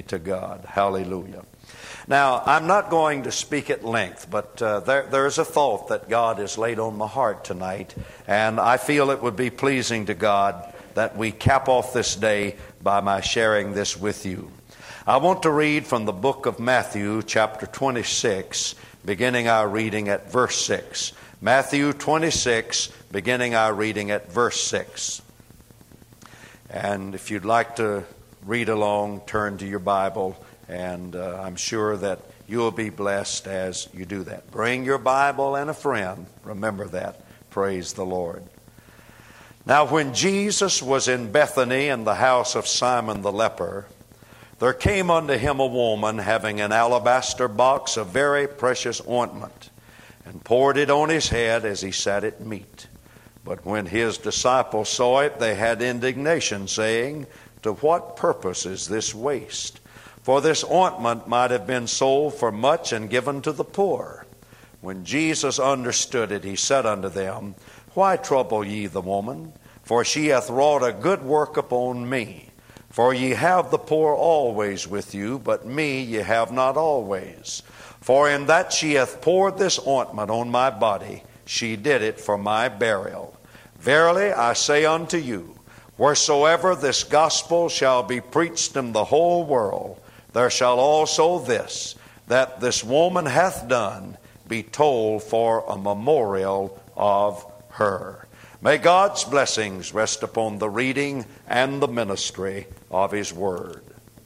to God. Hallelujah. Now, I'm not going to speak at length, but there's a thought that God has laid on my heart tonight, and I feel it would be pleasing to God that we cap off this day by my sharing this with you. I want to read from the book of Matthew, chapter 26, beginning our reading at verse 6. Matthew 26, beginning our reading at verse 6. And if you'd like to read along, turn to your Bible, and I'm sure that you'll be blessed as you do that. Bring your Bible and a friend. Remember that. Praise the Lord. Now, when Jesus was in Bethany in the house of Simon the leper, there came unto him a woman having an alabaster box of very precious ointment, and poured it on his head as he sat at meat. But when his disciples saw it, they had indignation, saying, To what purpose is this waste? For this ointment might have been sold for much and given to the poor. When Jesus understood it, he said unto them, Why trouble ye the woman? For she hath wrought a good work upon me. For ye have the poor always with you, but me ye have not always. For in that she hath poured this ointment on my body, she did it for my burial. Verily I say unto you, wheresoever this gospel shall be preached in the whole world, there shall also this, that this woman hath done, be told for a memorial of her. May God's blessings rest upon the reading and the ministry of His Word.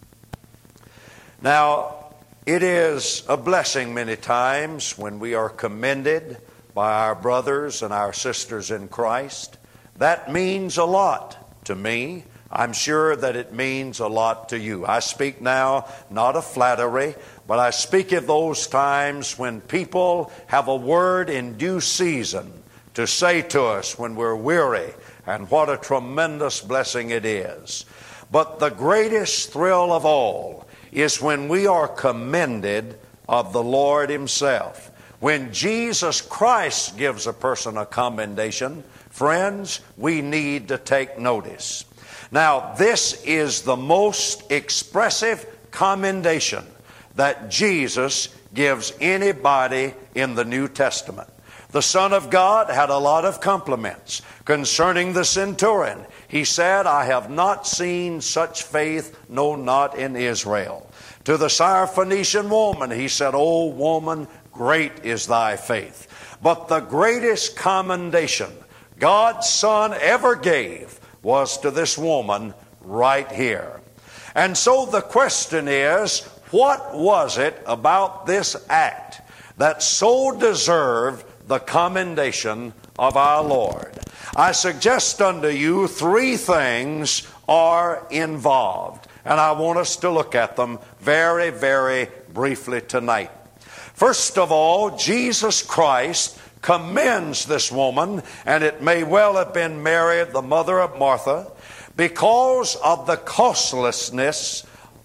Now, it is a blessing many times when we are commended by our brothers and our sisters in Christ. That means a lot to me. I'm sure that it means a lot to you. I speak now not of flattery, but I speak of those times when people have a word in due season to say to us when we're weary, and what a tremendous blessing it is. But the greatest thrill of all is when we are commended of the Lord Himself. When Jesus Christ gives a person a commendation, friends, we need to take notice. Now, this is the most expressive commendation that Jesus gives anybody in the New Testament. The Son of God had a lot of compliments concerning the centurion. He said, I have not seen such faith, no, not in Israel. To the Syrophoenician woman, He said, O woman, great is thy faith. But the greatest commendation God's Son ever gave was to this woman right here. And so the question is, what was it about this act that so deserved the commendation of our Lord? I suggest unto you 3 things are involved, and I want us to look at them very, very briefly tonight. First of all, Jesus Christ commends this woman, and it may well have been Mary, the mother of Martha, because of the costlessness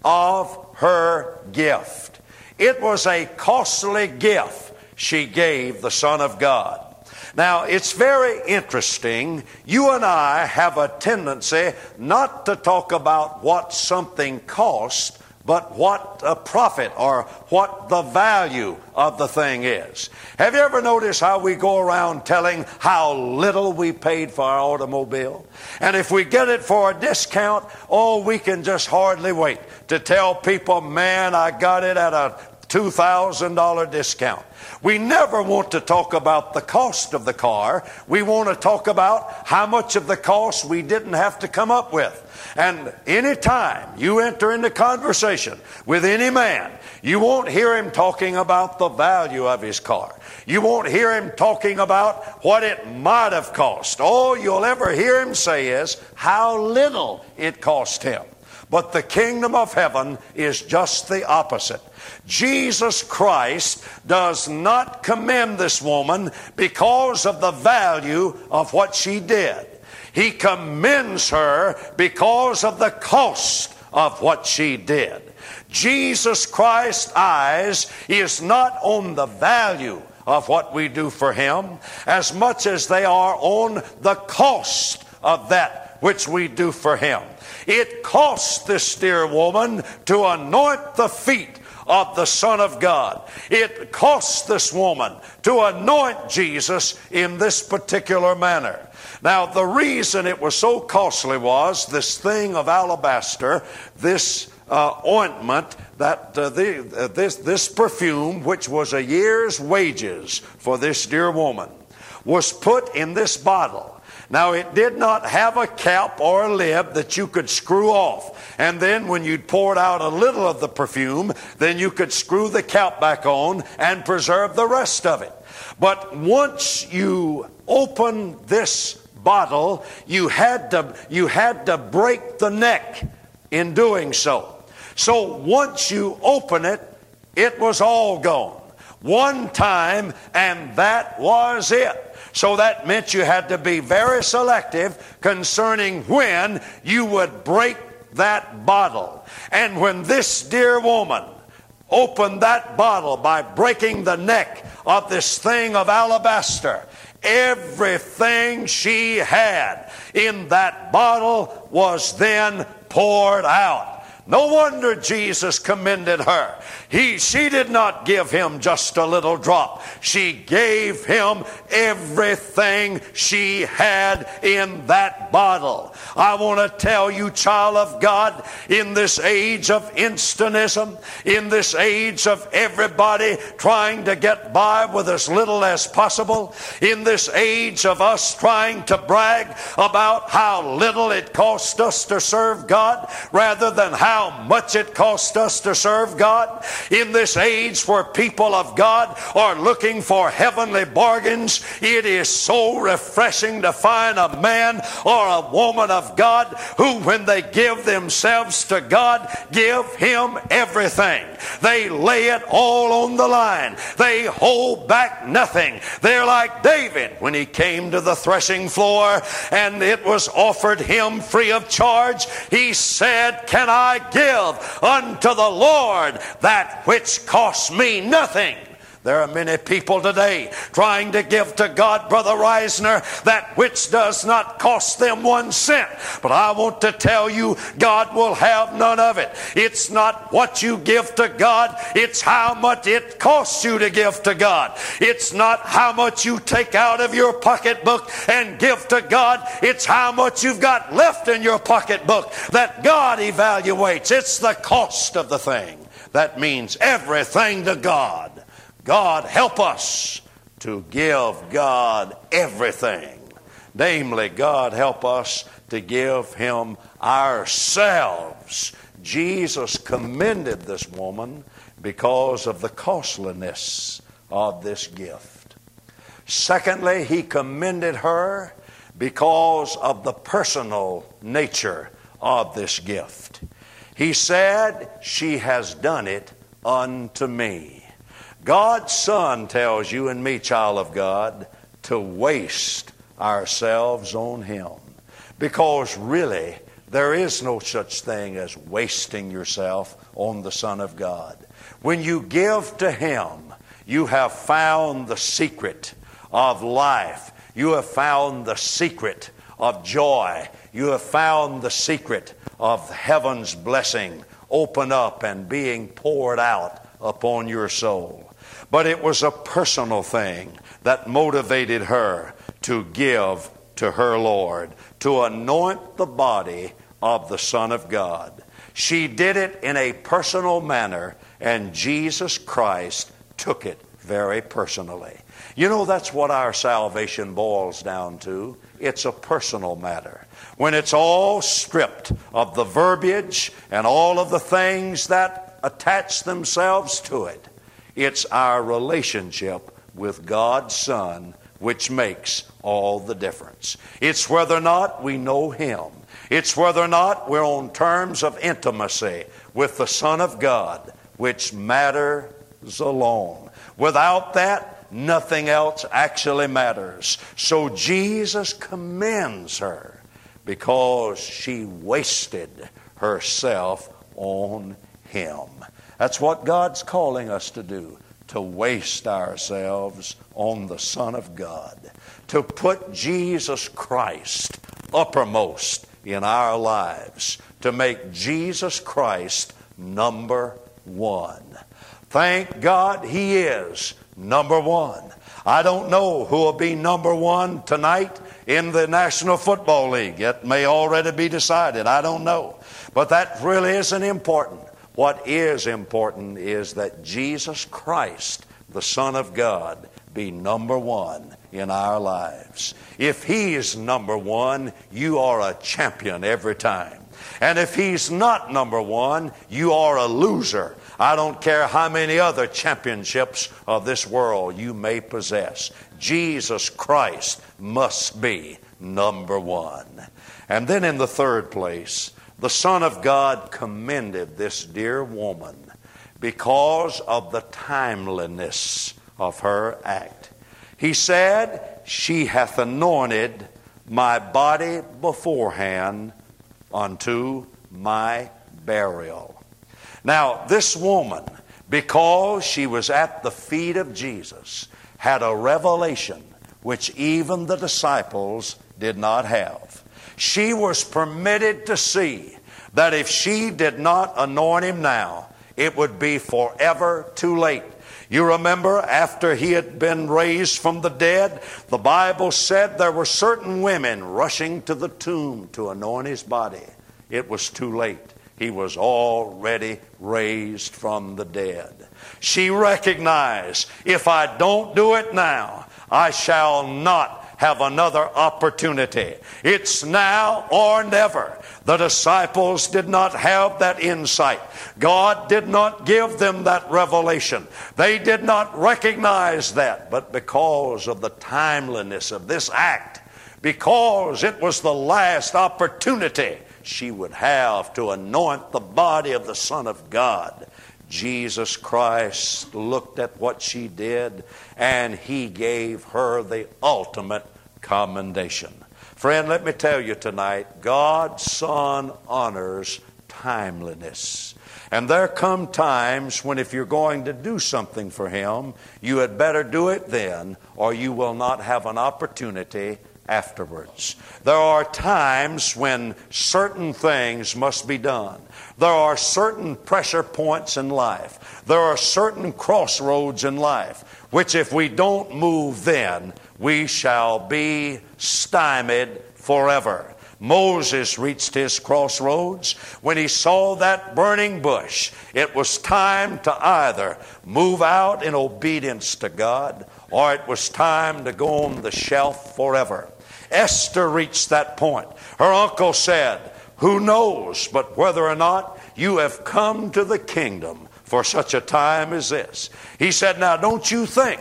of her gift. It was a costly gift she gave the Son of God. Now, it's very interesting. You and I have a tendency not to talk about what something cost, but what a profit or what the value of the thing is. Have you ever noticed how we go around telling how little we paid for our automobile? And if we get it for a discount, oh, we can just hardly wait to tell people, man, I got it at a $2,000 discount. We never want to talk about the cost of the car. We want to talk about how much of the cost we didn't have to come up with. And any time you enter into conversation with any man, you won't hear him talking about the value of his car. You won't hear him talking about what it might have cost. All you'll ever hear him say is how little it cost him. But the kingdom of heaven is just the opposite. Jesus Christ does not commend this woman because of the value of what she did. He commends her because of the cost of what she did. Jesus Christ's eyes is not on the value of what we do for Him as much as they are on the cost of that which we do for him. It cost this dear woman to anoint the feet of the Son of God. It cost this woman to anoint Jesus in this particular manner. Now, the reason it was so costly was this thing of alabaster, this ointment, that this perfume, which was a year's wages for this dear woman, was put in this bottle. Now, it did not have a cap or a lid that you could screw off. And then when you'd poured out a little of the perfume, then you could screw the cap back on and preserve the rest of it. But once you open this bottle, you had to break the neck in doing so. So once you open it, it was all gone. One time, and that was it. So that meant you had to be very selective concerning when you would break that bottle. And when this dear woman opened that bottle by breaking the neck of this thing of alabaster, everything she had in that bottle was then poured out. No wonder Jesus commended her. She did not give him just a little drop. She gave him everything she had in that bottle. I want to tell you, child of God, in this age of instantism, in this age of everybody trying to get by with as little as possible, in this age of us trying to brag about how little it cost us to serve God rather than how much it cost us to serve God, in this age where people of God are looking for heavenly bargains, it is so refreshing to find a man or a woman of God who, when they give themselves to God, give him everything. They lay it all on the line. They hold back nothing. They're like David when he came to the threshing floor and it was offered him free of charge. He said, "Can I give unto the Lord that which costs me nothing?" There are many people today trying to give to God, Brother Reisner, that which does not cost them 1 cent. But I want to tell you, God will have none of it. It's not what you give to God, it's how much it costs you to give to God. It's not how much you take out of your pocketbook and give to God, it's how much you've got left in your pocketbook that God evaluates. It's the cost of the thing. That means everything to God. God, help us to give God everything. Namely, God, help us to give him ourselves. Jesus commended this woman because of the costliness of this gift. Secondly, he commended her because of the personal nature of this gift. He said, "She has done it unto me." God's Son tells you and me, child of God, to waste ourselves on him. Because really, there is no such thing as wasting yourself on the Son of God. When you give to him, you have found the secret of life. You have found the secret of joy. You have found the secret of heaven's blessing open up and being poured out upon your soul. But it was a personal thing that motivated her to give to her Lord, to anoint the body of the Son of God. She did it in a personal manner, and Jesus Christ took it very personally. You know, that's what our salvation boils down to. It's a personal matter. When it's all stripped of the verbiage and all of the things that attach themselves to it, it's our relationship with God's Son which makes all the difference. It's whether or not we know him. It's whether or not we're on terms of intimacy with the Son of God, which matters alone. Without that, nothing else actually matters. So Jesus commends her because she wasted herself on him. That's what God's calling us to do, to waste ourselves on the Son of God, to put Jesus Christ uppermost in our lives to make Jesus Christ number one. Thank God He is number one. I don't know who will be number one tonight in the National Football League. It may already be decided. I don't know. But that really isn't important. What is important is that Jesus Christ, the Son of God, be number one in our lives. If He is number one, you are a champion every time. And if He's not number one, you are a loser. I don't care how many other championships of this world you may possess. Jesus Christ must be number one. And then in the third place, the Son of God commended this dear woman because of the timeliness of her act. He said, "She hath anointed my body beforehand unto my burial." Now, this woman, because she was at the feet of Jesus, had a revelation which even the disciples did not have. She was permitted to see that if she did not anoint Him now, it would be forever too late. You remember, after He had been raised from the dead, the Bible said there were certain women rushing to the tomb to anoint His body. It was too late. He was already raised from the dead. She recognized, if I don't do it now, I shall not have another opportunity. It's now or never. The disciples did not have that insight. God did not give them that revelation. They did not recognize that. But because of the timeliness of this act, because it was the last opportunity she would have to anoint the body of the Son of God, Jesus Christ looked at what she did and He gave her the ultimate commendation. Friend, let me tell you tonight, God's Son honors timeliness. And there come times when if you're going to do something for Him, you had better do it then, or you will not have an opportunity afterwards. There are times when certain things must be done. There are certain pressure points in life. There are certain crossroads in life, which if we don't move then, we shall be stymied forever. Moses reached his crossroads when he saw that burning bush. It was time to either move out in obedience to God, or it was time to go on the shelf forever. Esther reached that point. Her uncle said, "Who knows but whether or not you have come to the kingdom for such a time as this?" He said, "Now don't you think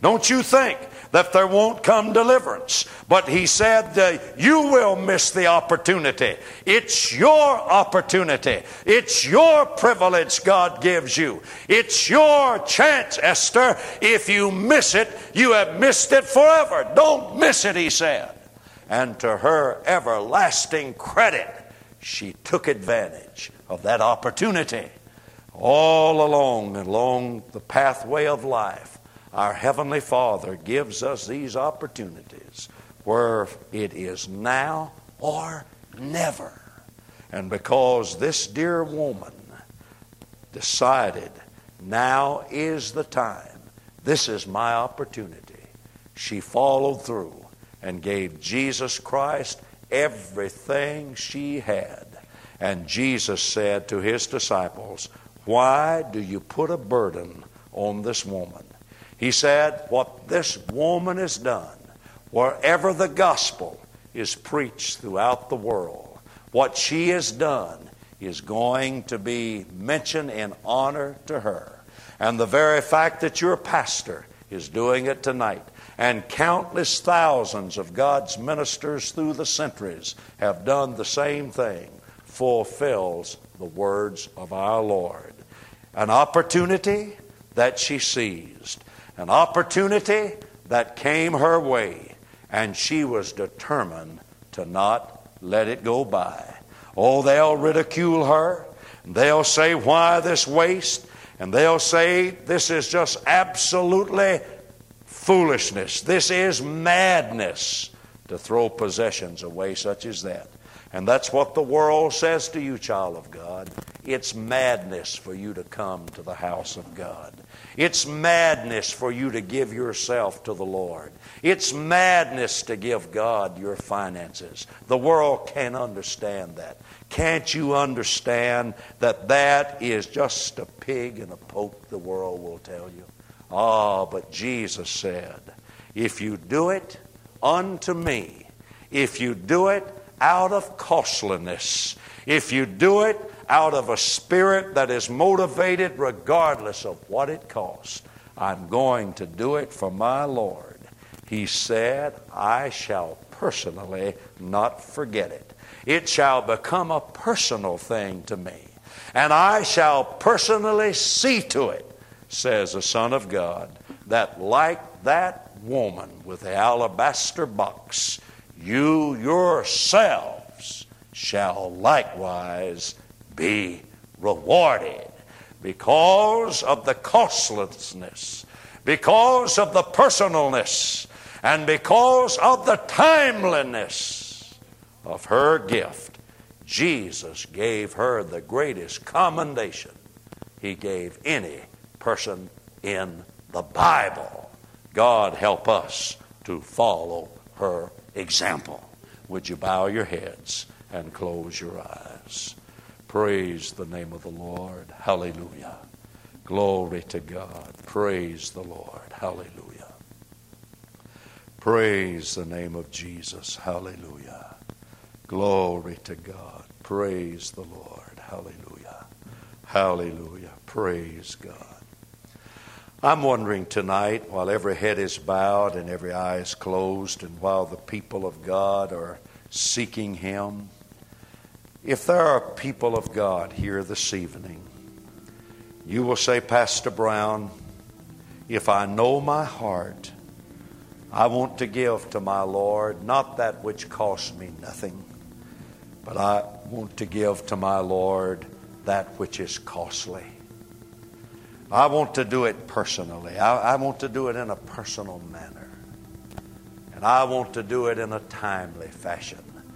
that there won't come deliverance." But he said, you will miss the opportunity. It's your opportunity. It's your privilege God gives you. It's your chance, Esther. If you miss it, you have missed it forever. Don't miss it, he said. And to her everlasting credit, she took advantage of that opportunity. All along the pathway of life, our Heavenly Father gives us these opportunities where it is now or never. And because this dear woman decided, now is the time, this is my opportunity, she followed through and gave Jesus Christ everything she had. And Jesus said to His disciples, "Why do you put a burden on this woman?" He said, what this woman has done, wherever the gospel is preached throughout the world, what she has done is going to be mentioned in honor to her. And the very fact that your pastor is doing it tonight, and countless thousands of God's ministers through the centuries have done the same thing, fulfills the words of our Lord. An opportunity that she seized. An opportunity that came her way, and she was determined to not let it go by. Oh, they'll ridicule her. They'll say, why this waste? And they'll say, this is just absolutely foolishness. This is madness to throw possessions away such as that. And that's what the world says to you, child of God. It's madness for you to come to the house of God. It's madness for you to give yourself to the Lord. It's madness to give God your finances. The world can't understand that. Can't you understand that that is just a pig in a poke, the world will tell you? Ah, but Jesus said, if you do it unto me, if you do it out of costliness, if you do it out of a spirit that is motivated regardless of what it costs, I'm going to do it for my Lord. He said, I shall personally not forget it. It shall become a personal thing to me, and I shall personally see to it, says the Son of God, that like that woman with the alabaster box, you yourselves shall likewise be rewarded because of the costlessness, because of the personalness, and because of the timeliness of her gift. Jesus gave her the greatest commendation He gave any person in the Bible. God help us to follow her example. Would you bow your heads and close your eyes? Praise the name of the Lord. Hallelujah. Glory to God. Praise the Lord. Hallelujah. Praise the name of Jesus. Hallelujah. Glory to God. Praise the Lord. Hallelujah. Hallelujah. Praise God. I'm wondering tonight, while every head is bowed and every eye is closed, and while the people of God are seeking Him, if there are people of God here this evening, you will say, Pastor Brown, if I know my heart, I want to give to my Lord, not that which costs me nothing, but I want to give to my Lord that which is costly. I want to do it personally. I want to do it in a personal manner. And I want to do it in a timely fashion.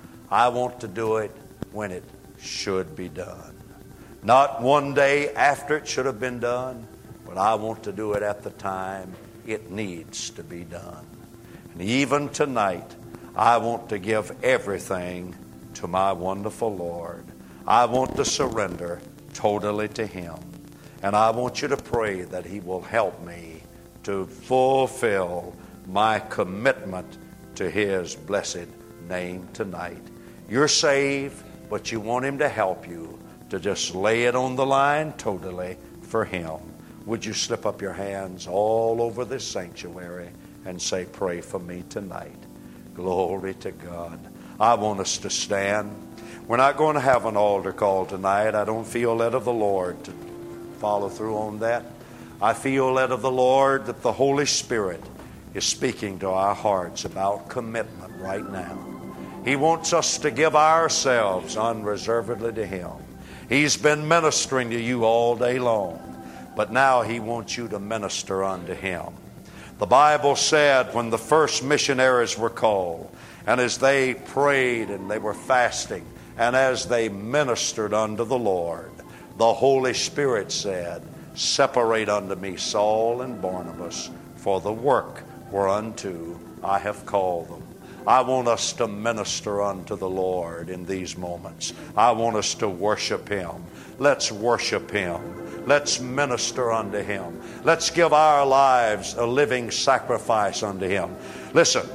I want to do it when it should be done. Not one day after it should have been done, but I want to do it at the time it needs to be done. And even tonight, I want to give everything to my wonderful Lord. I want to surrender totally to Him. And I want you to pray that He will help me to fulfill my commitment to His blessed name tonight. You're saved, but you want Him to help you to just lay it on the line totally for Him. Would you slip up your hands all over this sanctuary and say, pray for me tonight. Glory to God. I want us to stand. We're not going to have an altar call tonight. I don't feel led of the Lord to follow through on that. I feel led of the Lord that the Holy Spirit is speaking to our hearts about commitment right now. He wants us to give ourselves unreservedly to Him. He's been ministering to you all day long, but now He wants you to minister unto Him. The Bible said when the first missionaries were called, and as they prayed and they were fasting, and as they ministered unto the Lord, the Holy Spirit said, separate unto me Saul and Barnabas for the work whereunto I have called them. I want us to minister unto the Lord in these moments. I want us to worship Him. Let's worship Him. Let's minister unto Him. Let's give our lives a living sacrifice unto Him. Listen,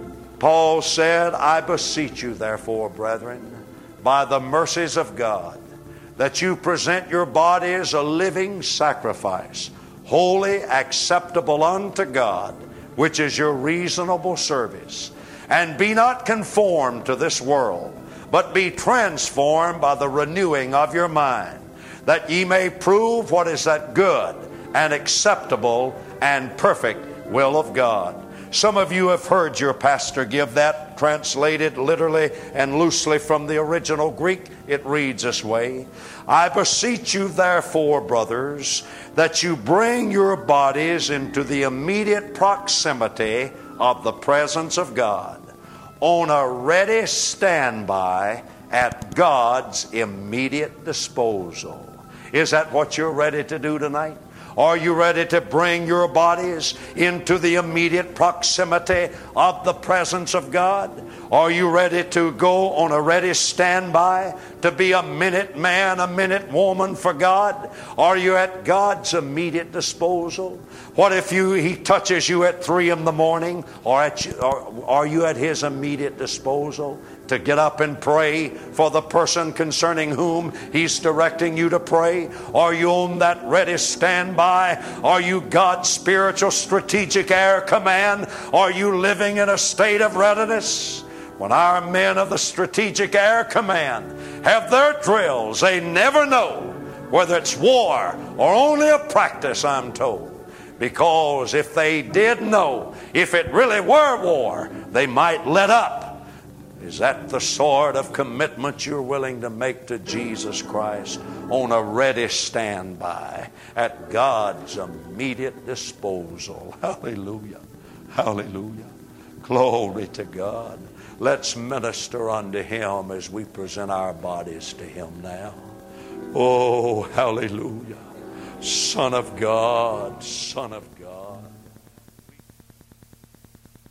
Paul said, I beseech you therefore, brethren, by the mercies of God, that you present your bodies a living sacrifice, holy, acceptable unto God, which is your reasonable service. And be not conformed to this world, but be transformed by the renewing of your mind, that ye may prove what is that good and acceptable and perfect will of God. Some of you have heard your pastor give that translated literally and loosely from the original Greek. It reads this way: I beseech you therefore, brothers, that you bring your bodies into the immediate proximity of the presence of God, on a ready standby at God's immediate disposal. Is that what you're ready to do tonight? Are you ready to bring your bodies into the immediate proximity of the presence of God? Are you ready to go on a ready standby to be a minute man, a minute woman for God? Are you at God's immediate disposal? What if He touches you at 3 in the morning? Or are you at His immediate disposal to get up and pray for the person concerning whom He's directing you to pray? Are you on that ready standby? Are you God's spiritual strategic air command? Are you living in a state of readiness? When our men of the Strategic Air Command have their drills, they never know whether it's war or only a practice, I'm told. Because if they did know, if it really were war, they might let up. Is that the sort of commitment you're willing to make to Jesus Christ on a ready standby at God's immediate disposal? Hallelujah. Hallelujah. Glory to God. Let's minister unto Him as we present our bodies to Him now. Oh, hallelujah. Son of God, Son of God.